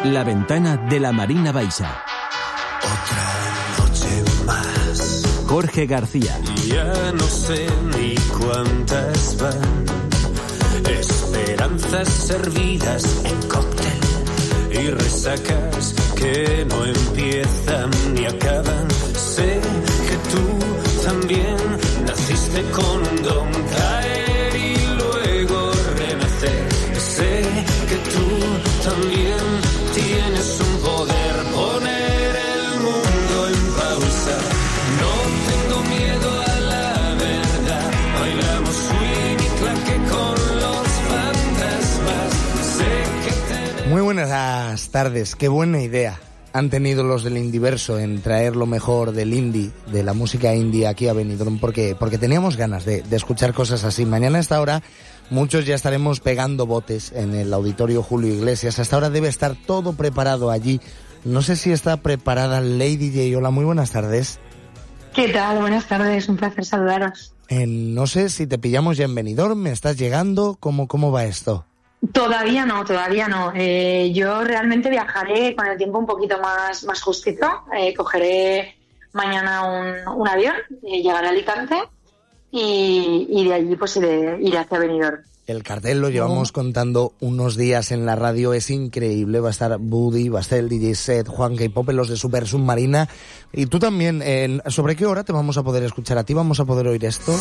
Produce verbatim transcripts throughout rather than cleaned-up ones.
La ventana de la Marina Baixa. Otra noche más. Jorge García. Ya no sé ni cuántas van. Esperanzas servidas en cóctel y resacas que no empiezan ni acaban. Sé que tú también naciste con un don, caer y luego renacer. Sé que tú también tienes un poder, poner el mundo en pausa. No tengo miedo a la verdad. Bailamos swing y claque con los fantasmas. Sé que te... Muy buenas tardes, qué buena idea han tenido los del Indiverso en traer lo mejor del indie, de la música indie aquí a Benidorm, porque, porque teníamos ganas de, de escuchar cosas así. Mañana a esta hora muchos ya estaremos pegando botes en el Auditorio Julio Iglesias. Hasta ahora debe estar todo preparado allí. No sé si está preparada Lady J. Hola, muy buenas tardes. ¿Qué tal? Buenas tardes, un placer saludaros. Eh, no sé si te pillamos ya en Benidorm, ¿me estás llegando? ¿Cómo, cómo va esto? Todavía no, todavía no. Eh, yo realmente viajaré con el tiempo un poquito más, más justito. Eh, cogeré mañana un, un avión, eh, llegaré a Alicante y, y de allí pues iré, iré hacia Benidorm. El cartel lo llevamos oh. contando unos días en la radio, es increíble. Va a estar Buddy, va a estar el D J Set, Juan K-Pop, los de Super Submarina. Y tú también, eh, ¿sobre qué hora te vamos a poder escuchar a ti? ¿Vamos a poder oír esto?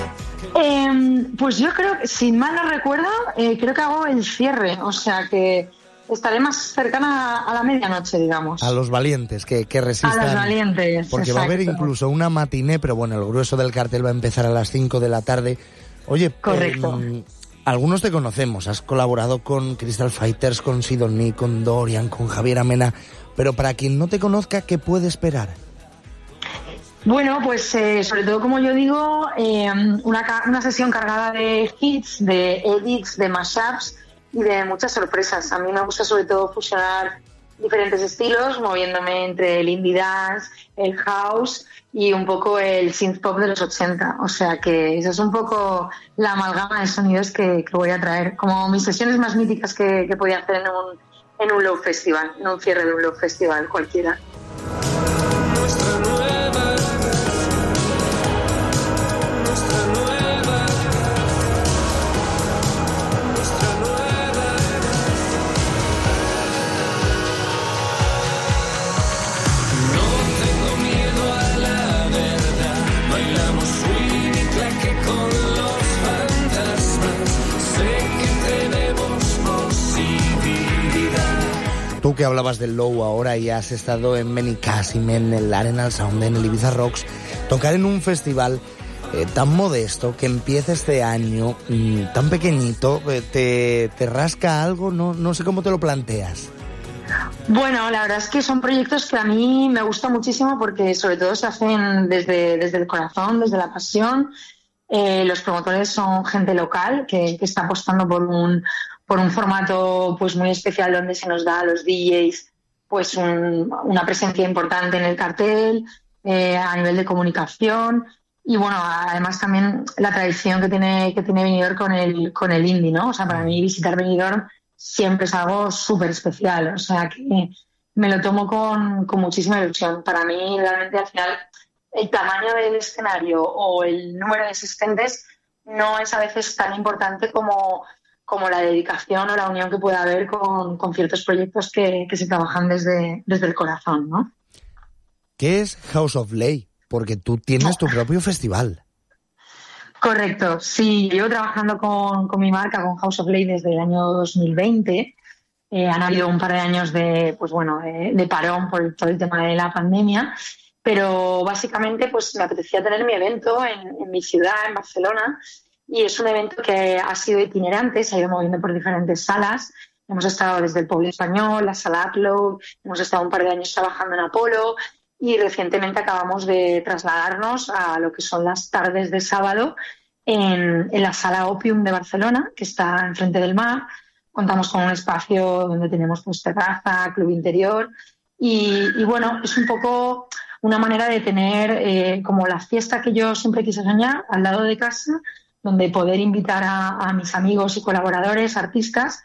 Eh, pues yo creo que, si mal no recuerdo, eh, creo que hago el cierre. O sea que estaré más cercana a la medianoche, digamos. A los valientes, que, que resistan. A los valientes, porque exacto. Va a haber incluso una matiné, pero bueno, el grueso del cartel va a empezar a las cinco de la tarde. Oye, correcto. Eh, algunos te conocemos, has colaborado con Crystal Fighters, con Sidonie, con Dorian, con Javier Amena, pero para quien no te conozca, ¿qué puede esperar? Bueno, pues eh, sobre todo, como yo digo, eh, una, una sesión cargada de hits, de edits, de mashups y de muchas sorpresas. A mí me gusta sobre todo fusionar diferentes estilos, moviéndome entre el indie dance, el house y un poco el synth pop de los ochenta. O sea que esa es un poco la amalgama de sonidos que, que voy a traer, como mis sesiones más míticas que, que podía hacer en un, en un Low Festival, en un cierre de un Low Festival cualquiera. Tú que hablabas del low ahora y has estado en Benicàssim, en el Arenal Sound, en el Ibiza Rocks, tocar en un festival eh, tan modesto que empieza este año, mmm, tan pequeñito, eh, te, te rasca algo, no, no sé cómo te lo planteas. Bueno, la verdad es que son proyectos que a mí me gustan muchísimo porque sobre todo se hacen desde, desde el corazón, desde la pasión. Eh, los promotores son gente local que, que está apostando por un por un formato pues muy especial donde se nos da a los D Js pues un, una presencia importante en el cartel, eh, a nivel de comunicación y bueno, además también la tradición que tiene que tiene Benidorm con el con el indie, ¿no? O sea, para mí visitar Benidorm siempre es algo súper especial, o sea que me lo tomo con, con muchísima ilusión. Para mí realmente al final el tamaño del escenario o el número de asistentes no es a veces tan importante como como la dedicación o la unión que puede haber con, con ciertos proyectos que, que se trabajan desde, desde el corazón, ¿no? ¿Qué es House of Lay? Porque tú tienes tu propio festival. Correcto, sí, llevo trabajando con, con mi marca, con House of Lay desde el año dos mil veinte. Eh, han habido un par de años de, pues bueno, de, de parón por todo el tema de la pandemia, pero básicamente pues me apetecía tener mi evento en, en mi ciudad, en Barcelona. Y es un evento que ha sido itinerante, se ha ido moviendo por diferentes salas. Hemos estado desde el Pueblo Español, la Sala Upload, hemos estado un par de años trabajando en Apolo y recientemente acabamos de trasladarnos a lo que son las tardes de sábado en, en la Sala Opium de Barcelona, que está enfrente del mar. Contamos con un espacio donde tenemos pues terraza, club interior y, y bueno, es un poco una manera de tener eh, como la fiesta que yo siempre quise soñar al lado de casa, donde poder invitar a, a mis amigos y colaboradores, artistas,